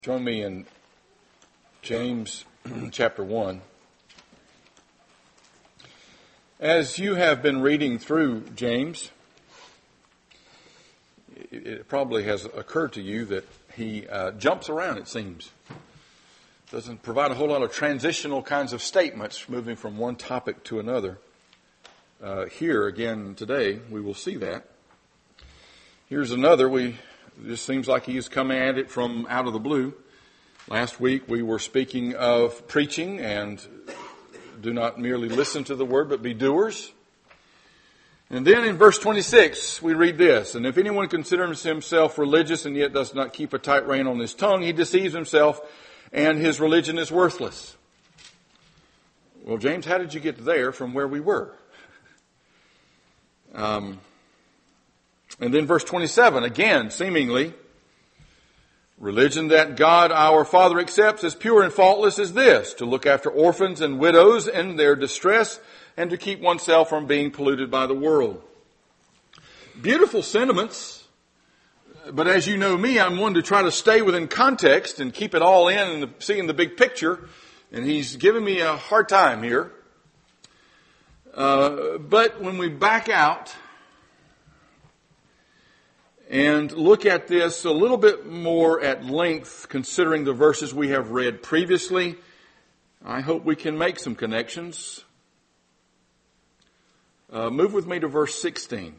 Join me in James chapter 1. As you have been reading through James, it probably has occurred to you that he jumps around, it seems. Doesn't provide a whole lot of transitional kinds of statements moving from one topic to another. Here again today, we will see that. Here's another. It just seems like he is coming at it from out of the blue. Last week we were speaking of preaching and do not merely listen to the word but be doers. And then in verse 26 we read this, and if anyone considers himself religious and yet does not keep a tight rein on his tongue, he deceives himself and his religion is worthless. Well, James, how did you get there from where we were? And then verse 27, again, seemingly, religion that God our Father accepts as pure and faultless is this, to look after orphans and widows in their distress and to keep oneself from being polluted by the world. Beautiful sentiments, but as you know me, I'm one to try to stay within context and keep it all in and seeing the big picture, and he's giving me a hard time here. But when we back out and look at this a little bit more at length, considering the verses we have read previously, I hope we can make some connections. Move with me to verse 16.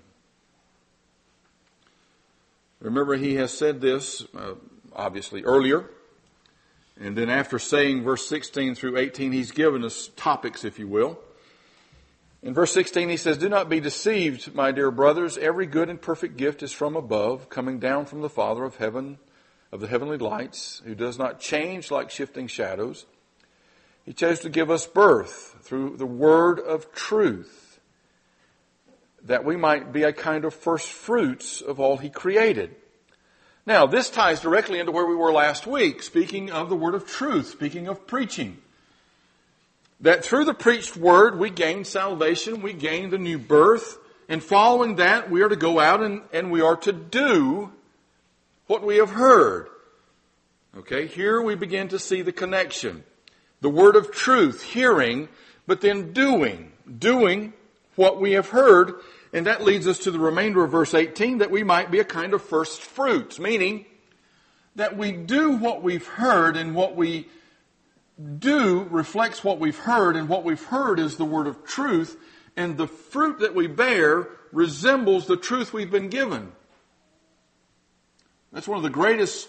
Remember, he has said this, obviously, earlier. And then after saying verse 16 through 18, he's given us topics, if you will. In verse 16 he says, "Do not be deceived, my dear brothers. Every good and perfect gift is from above, coming down from the Father of heaven, of the heavenly lights, who does not change like shifting shadows. He chose to give us birth through the word of truth, that we might be a kind of first fruits of all he created." Now, this ties directly into where we were last week, speaking of the word of truth, speaking of preaching. That through the preached word, we gain salvation, we gain the new birth, and following that, we are to go out and we are to do what we have heard. Okay, here we begin to see the connection. The word of truth, hearing, but then doing what we have heard, and that leads us to the remainder of verse 18, that we might be a kind of first fruits, meaning that we do what we've heard, and what we do reflects what we've heard, and what we've heard is the word of truth, and the fruit that we bear resembles the truth we've been given. That's one of the greatest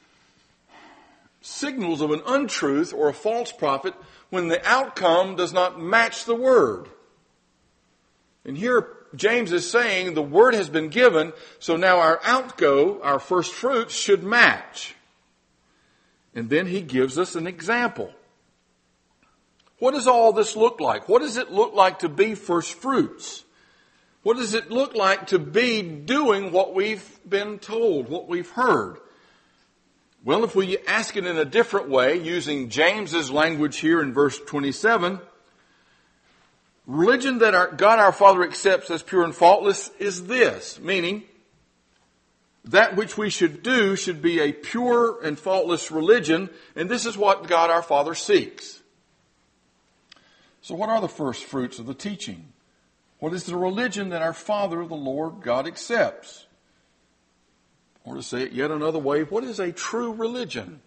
signals of an untruth or a false prophet, when the outcome does not match the word. And here James is saying the word has been given, so now our outgo, our first fruits, should match. And then he gives us an example. What does all this look like? What does it look like to be first fruits? What does it look like to be doing what we've been told, what we've heard? Well, if we ask it in a different way, using James's language here in verse 27, religion that God our Father accepts as pure and faultless is this, meaning that which we should do should be a pure and faultless religion, and this is what God our Father seeks. So what are the first fruits of the teaching? What is the religion that our Father, the Lord God, accepts? Or to say it yet another way, what is a true religion?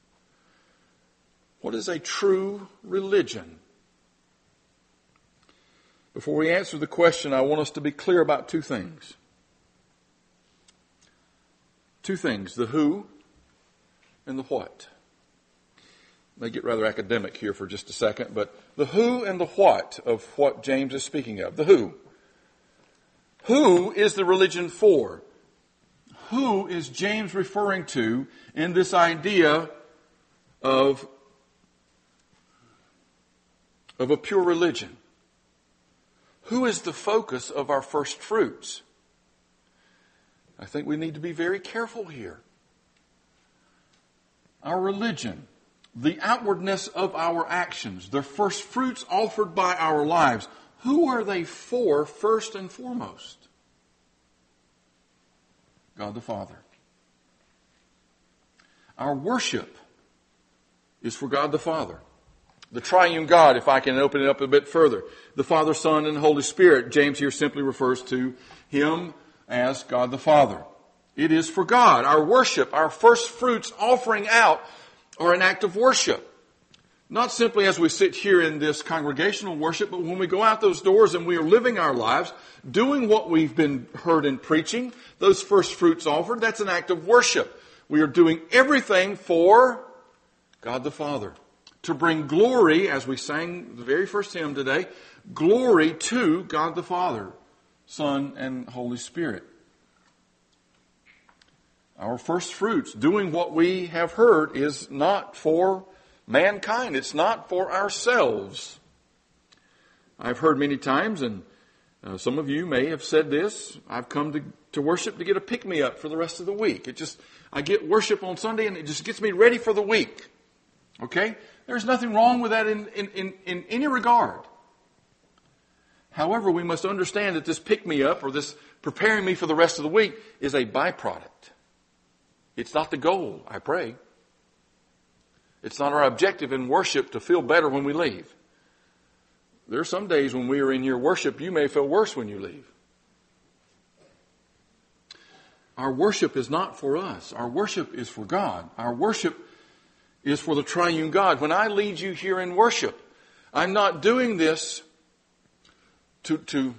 What is a true religion? Before we answer the question, I want us to be clear about two things. Two things, the who and the what. May get rather academic here for just a second, but the who and the what of what James is speaking of. The who. Who is the religion for? Who is James referring to in this idea of a pure religion? Who is the focus of our first fruits? I think we need to be very careful here. Our religion, the outwardness of our actions, the first fruits offered by our lives, who are they for first and foremost? God the Father. Our worship is for God the Father. The triune God, if I can open it up a bit further. The Father, Son, and Holy Spirit. James here simply refers to Him as God the Father. It is for God. Our worship, our first fruits offering out are an act of worship. Not simply as we sit here in this congregational worship, but when we go out those doors and we are living our lives, doing what we've been heard in preaching, those first fruits offered, that's an act of worship. We are doing everything for God the Father. To bring glory, as we sang the very first hymn today, glory to God the Father, Son, and Holy Spirit. Our first fruits, doing what we have heard, is not for mankind. It's not for ourselves. I've heard many times, and some of you may have said this, I've come to worship to get a pick-me-up for the rest of the week. I get worship on Sunday and it just gets me ready for the week. Okay? There's nothing wrong with that in any regard. However, we must understand that this pick-me-up or this preparing me for the rest of the week is a byproduct. It's not the goal, I pray. It's not our objective in worship to feel better when we leave. There are some days when we are in your worship, you may feel worse when you leave. Our worship is not for us. Our worship is for God. Our worship is for the triune God. When I lead you here in worship, I'm not doing this to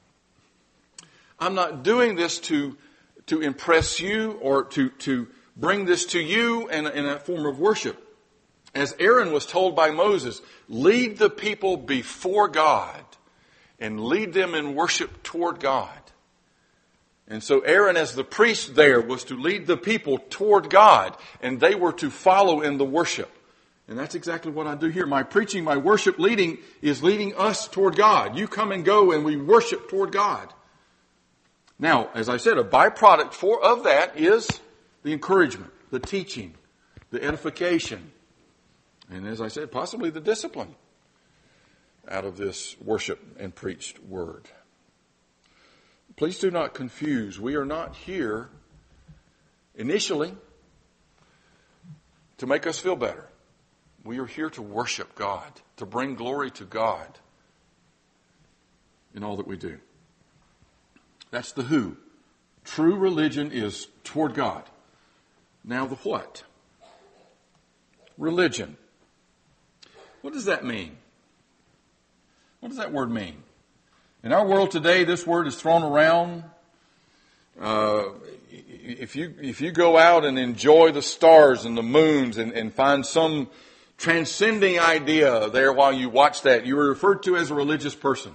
impress you or to bring this to you in a form of worship. As Aaron was told by Moses, lead the people before God and lead them in worship toward God. And so Aaron, as the priest there, was to lead the people toward God, and they were to follow in the worship. And that's exactly what I do here. My preaching, my worship leading is leading us toward God. You come and go and we worship toward God. Now, as I said, a byproduct of that is the encouragement, the teaching, the edification, and as I said, possibly the discipline out of this worship and preached word. Please do not confuse. We are not here initially to make us feel better. We are here to worship God, to bring glory to God in all that we do. That's the who. True religion is toward God. Now the what? Religion. What does that mean? What does that word mean? In our world today, this word is thrown around. If you go out and enjoy the stars and the moons and find some transcending idea there while you watch that, you are referred to as a religious person.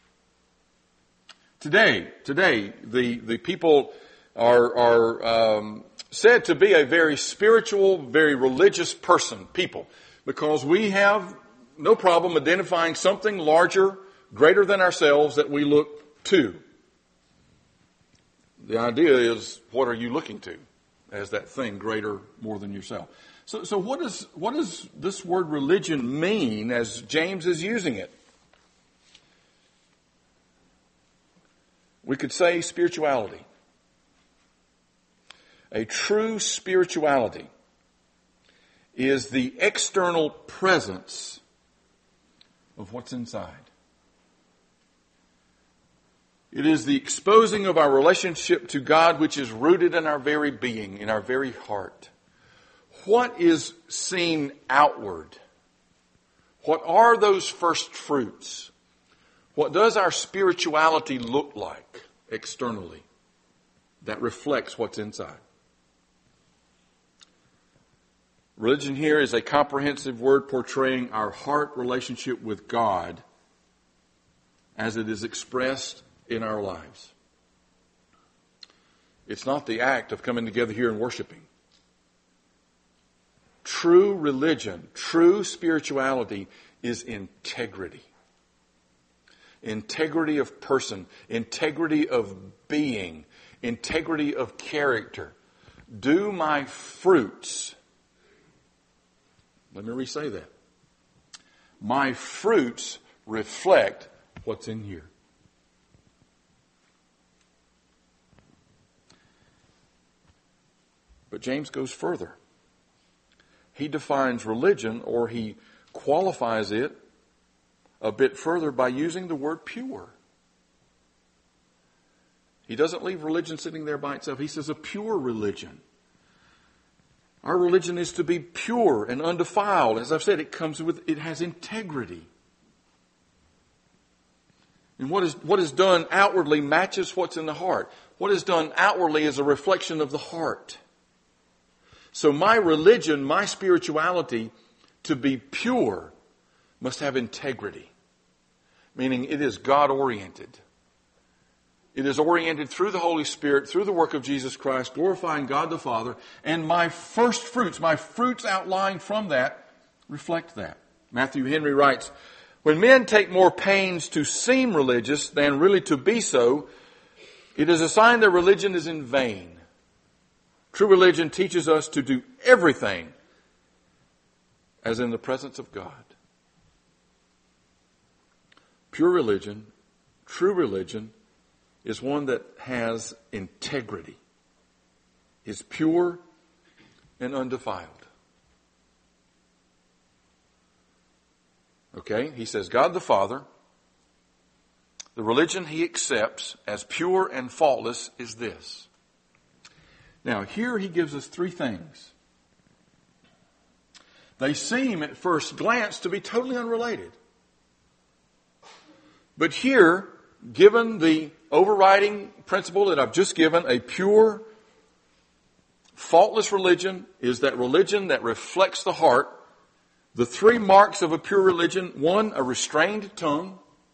Today, the people are said to be a very spiritual, very religious people, because we have no problem identifying something larger, greater than ourselves that we look to. The idea is, what are you looking to as that thing greater, more than yourself? So what does this word religion mean as James is using it? We could say spirituality. A true spirituality is the external presence of what's inside. It is the exposing of our relationship to God, which is rooted in our very being, in our very heart. What is seen outward? What are those first fruits? What does our spirituality look like externally that reflects what's inside? Religion here is a comprehensive word portraying our heart relationship with God as it is expressed in our lives. It's not the act of coming together here and worshiping. True religion, true spirituality is integrity. Integrity of person, integrity of being, integrity of character. Do my fruits, let me re-say that. My fruits reflect what's in here. But James goes further. he defines religion, or he qualifies it a bit further by using the word pure. He doesn't leave religion sitting there by itself. He says a pure religion. Our religion is to be pure and undefiled. As I've said, it has integrity. And what is done outwardly matches what's in the heart. What is done outwardly is a reflection of the heart. So my religion, my spirituality, to be pure, must have integrity. Meaning it is God-oriented. It is oriented through the Holy Spirit, through the work of Jesus Christ, glorifying God the Father. And my first fruits, my fruits outlying from that, reflect that. Matthew Henry writes, when men take more pains to seem religious than really to be so, it is a sign that religion is in vain. True religion teaches us to do everything as in the presence of God. Pure religion, true religion, is one that has integrity, is pure and undefiled. Okay, he says God the Father, the religion he accepts as pure and faultless is this. Now here he gives us three things. They seem at first glance to be totally unrelated. But here, given the overriding principle that I've just given, a pure, faultless religion is that religion that reflects the heart. The three marks of a pure religion: one, a restrained tongue;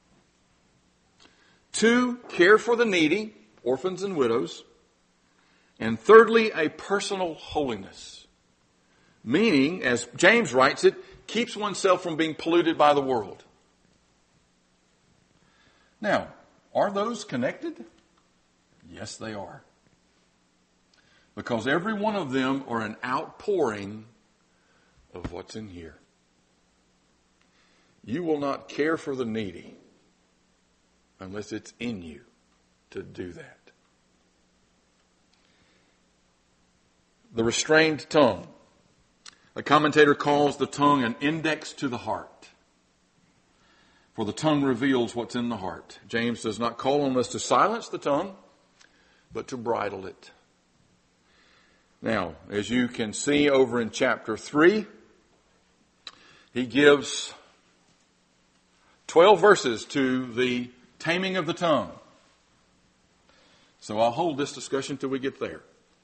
two, care for the needy, orphans and widows; and thirdly, a personal holiness. Meaning, as James writes it, keeps oneself from being polluted by the world. Now, are those connected? Yes, they are. Because every one of them are an outpouring of what's in here. You will not care for the needy unless it's in you to do that. The restrained tongue. A commentator calls the tongue an index to the heart. For the tongue reveals what's in the heart. James does not call on us to silence the tongue, but to bridle it. Now, as you can see over in chapter 3, he gives 12 verses to the taming of the tongue. So I'll hold this discussion till we get there.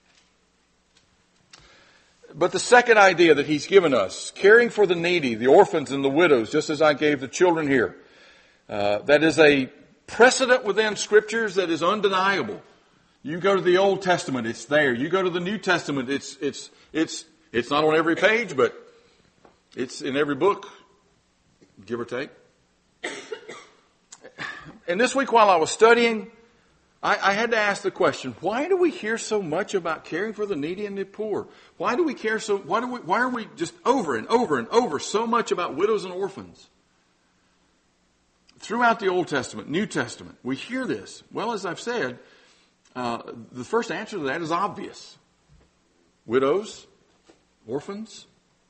But the second idea that he's given us, caring for the needy, the orphans and the widows, just as I gave the children here, that is a precedent within scriptures that is undeniable. You go to the Old Testament, it's there. You go to the New Testament, it's not on every page, but it's in every book, give or take. And this week while I was studying, I had to ask the question, why do we hear so much about caring for the needy and the poor? Why do we care so, why are we just over and over and over so much about widows and orphans? Throughout the Old Testament, New Testament, we hear this. Well, as I've said, the first answer to that is obvious. Widows, orphans,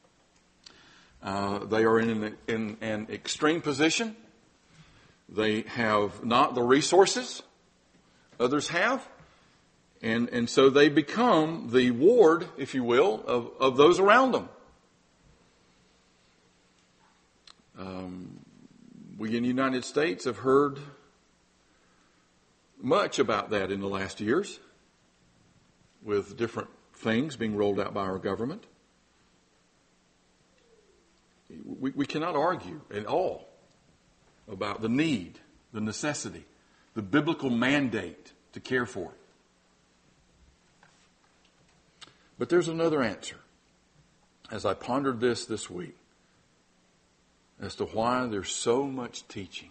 they are in an extreme position. They have not the resources others have. And so they become the ward, if you will, of those around them. We in the United States have heard much about that in the last years, with different things being rolled out by our government. We cannot argue at all about the need, the necessity, the biblical mandate to care for. But there's another answer. As I pondered this week, as to why there's so much teaching.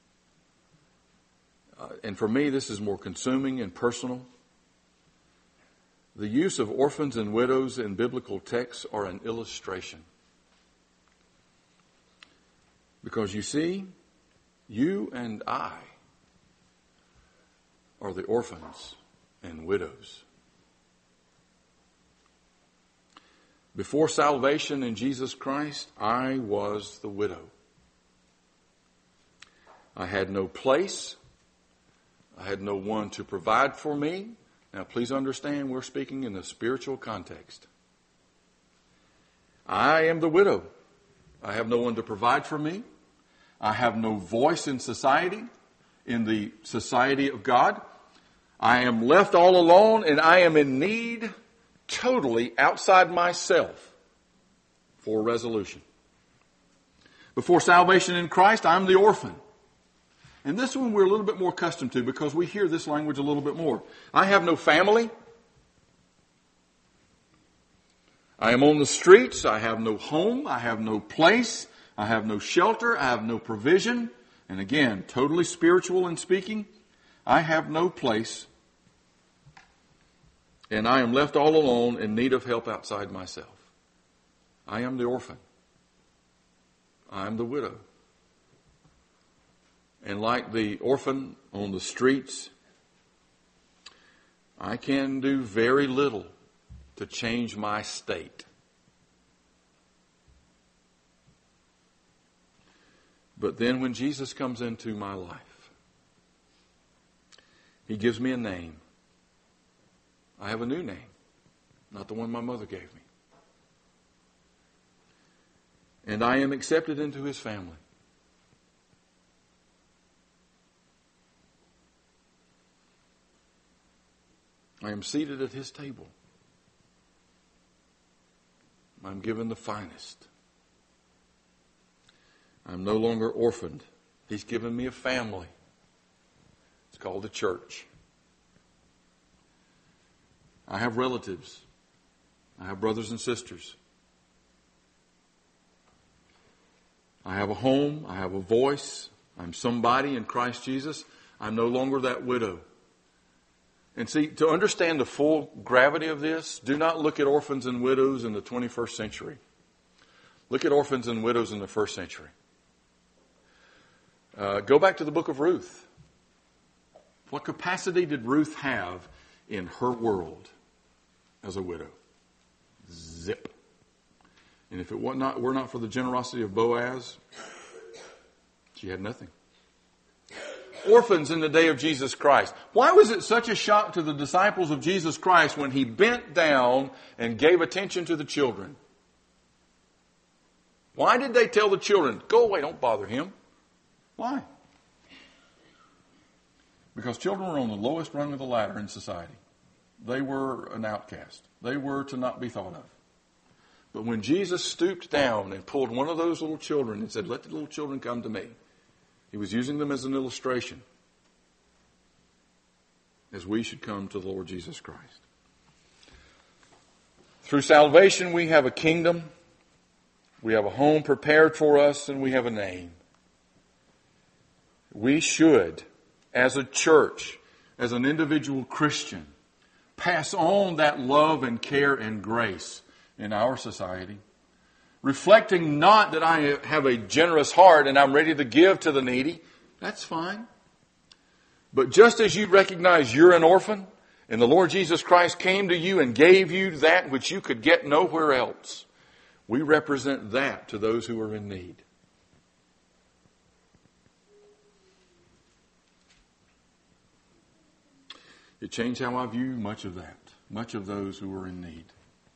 And for me, this is more consuming and personal. The use of orphans and widows in biblical texts are an illustration. Because you see, you and I are the orphans and widows. Before salvation in Jesus Christ, I was the widow. I had no place. I had no one to provide for me. Now, please understand, we're speaking in a spiritual context. I am the widow. I have no one to provide for me. I have no voice in society, in the society of God. I am left all alone, and I am in need, totally outside myself, for resolution. Before salvation in Christ, I'm the orphan. And this one we're a little bit more accustomed to because we hear this language a little bit more. I have no family. I am on the streets. I have no home. I have no place. I have no shelter. I have no provision. And again, totally spiritual in speaking. I have no place. And I am left all alone in need of help outside myself. I am the orphan. I am the widow. And like the orphan on the streets, I can do very little to change my state. But then when Jesus comes into my life, He gives me a name. I have a new name, not the one my mother gave me. And I am accepted into His family. I am seated at His table. I'm given the finest. I'm no longer orphaned. He's given me a family. It's called the church. I have relatives. I have brothers and sisters. I have a home. I have a voice. I'm somebody in Christ Jesus. I'm no longer that widow. And see, to understand the full gravity of this, do not look at orphans and widows in the 21st century. Look at orphans and widows in the first century. Go back to the book of Ruth. What capacity did Ruth have in her world as a widow? Zip. And if it were not for the generosity of Boaz, she had nothing. Orphans in the day of Jesus Christ. Why was it such a shock to the disciples of Jesus Christ when He bent down and gave attention to the children? Why did they tell the children, go away, don't bother Him? Why? Because children were on the lowest rung of the ladder in society. They were an outcast. They were to not be thought of. But when Jesus stooped down and pulled one of those little children and said, let the little children come to me, He was using them as an illustration as we should come to the Lord Jesus Christ. Through salvation, we have a kingdom, we have a home prepared for us, and we have a name. We should, as a church, as an individual Christian, pass on that love and care and grace in our society. Reflecting not that I have a generous heart and I'm ready to give to the needy. That's fine. But just as you recognize you're an orphan and the Lord Jesus Christ came to you and gave you that which you could get nowhere else, we represent that to those who are in need. It changed how I view much of that, much of those who are in need.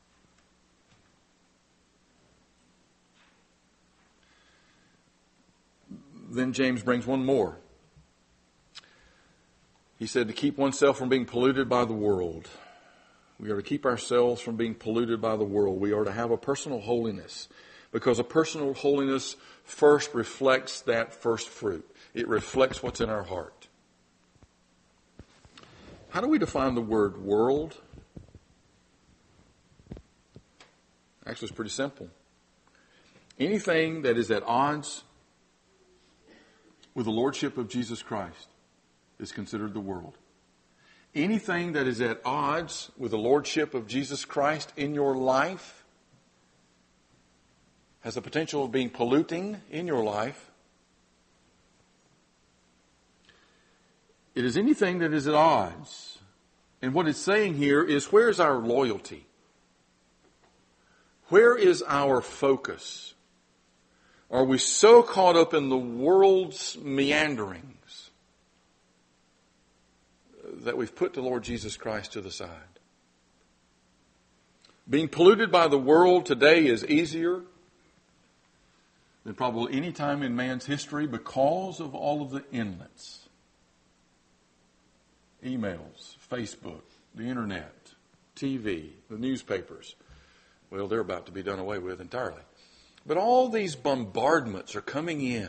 Then James brings one more. He said to keep oneself from being polluted by the world. We are to keep ourselves from being polluted by the world. We are to have a personal holiness, because a personal holiness first reflects that first fruit. It reflects what's in our heart. How do we define the word world? Actually, it's pretty simple. Anything that is at odds with the lordship of Jesus Christ is considered the world. Anything that is at odds with the lordship of Jesus Christ in your life has the potential of being polluting in your life. It is anything that is at odds. And what it's saying here is, where is our loyalty? Where is our focus? Are we so caught up in the world's meanderings that we've put the Lord Jesus Christ to the side? Being polluted by the world today is easier than probably any time in man's history because of all of the inlets. Emails, Facebook, the internet, TV, the newspapers. Well, they're about to be done away with entirely. But all these bombardments are coming in.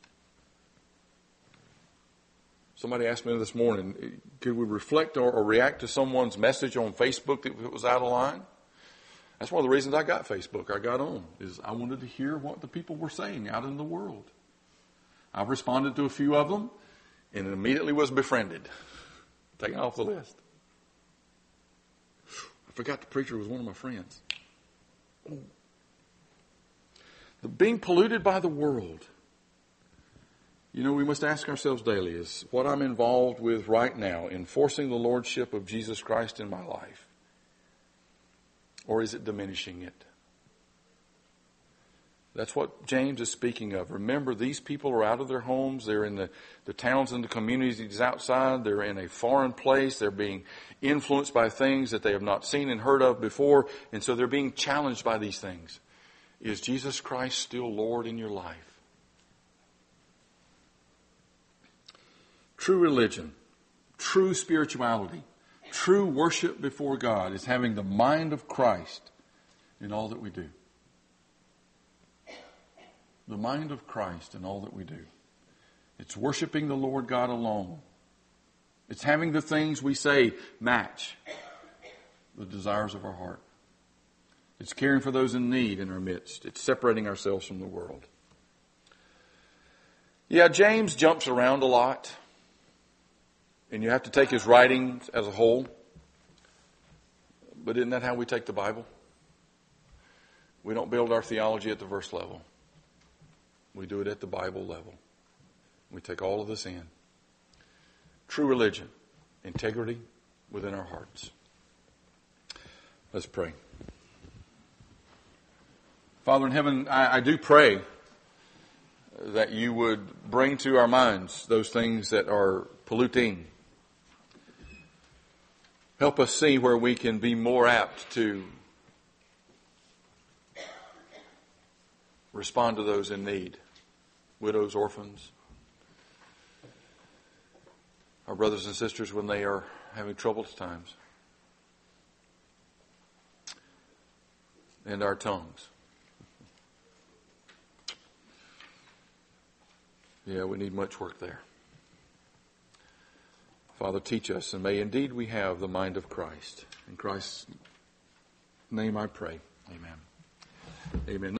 Somebody asked me this morning, could we reflect or react to someone's message on Facebook that was out of line? That's one of the reasons I got Facebook. I got on, is I wanted to hear what the people were saying out in the world. I've responded to a few of them and immediately was befriended. Taken off the list. I forgot the preacher was one of my friends. The being polluted by the world. You know, we must ask ourselves daily, is what I'm involved with right now enforcing the lordship of Jesus Christ in my life? Or is it diminishing it? That's what James is speaking of. Remember, these people are out of their homes. They're in the towns and the communities outside. They're in a foreign place. They're being influenced by things that they have not seen and heard of before. And so they're being challenged by these things. Is Jesus Christ still Lord in your life? True religion, true spirituality, true worship before God is having the mind of Christ in all that we do. The mind of Christ in all that we do. It's worshiping the Lord God alone. It's having the things we say match the desires of our heart. It's caring for those in need in our midst. It's separating ourselves from the world. Yeah, James jumps around a lot. And you have to take his writings as a whole. But isn't that how we take the Bible? We don't build our theology at the verse level. We do it at the Bible level. We take all of this in. True religion, integrity within our hearts. Let's pray. Father in heaven, I do pray that you would bring to our minds those things that are polluting. Help us see where we can be more apt to respond to those in need. Widows, orphans, our brothers and sisters when they are having troubled times. And our tongues. Yeah, we need much work there. Father, teach us, and may indeed we have the mind of Christ. In Christ's name I pray. Amen. Amen.